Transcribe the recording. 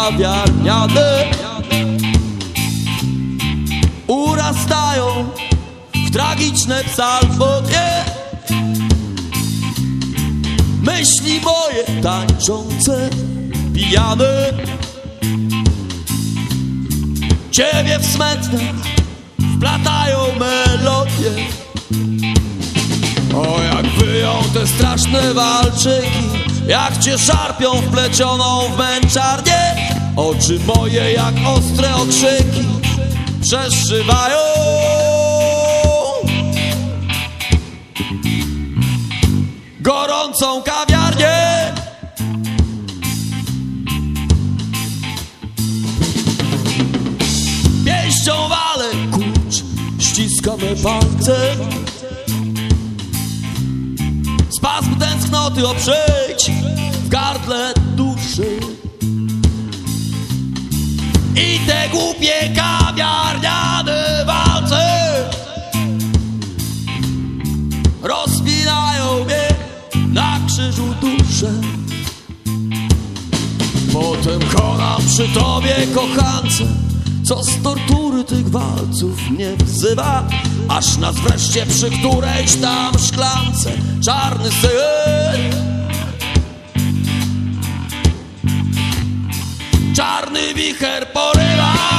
kawiarniane urastają w tragiczne psalmowie. Myśli moje tańczące, pijane, ciebie w smętne wplatają melodie. O, jak wyją te straszne walczyki, jak cię szarpią wplecioną w męczarnię. Oczy moje jak ostre okrzyki przeszywają gorącą kawiarnię. Pięścią walę kurcz, ściskamy palce. Spazm tęsknoty oprzeć w gardle duszy. I te głupie kawiarniane walce rozpinają mnie na krzyżu duszę. Potem konam przy tobie, kochance, co z tortury tych walców mnie wzywa, aż nas wreszcie przy którejś tam szklance czarny syn, czarny wicher porywa.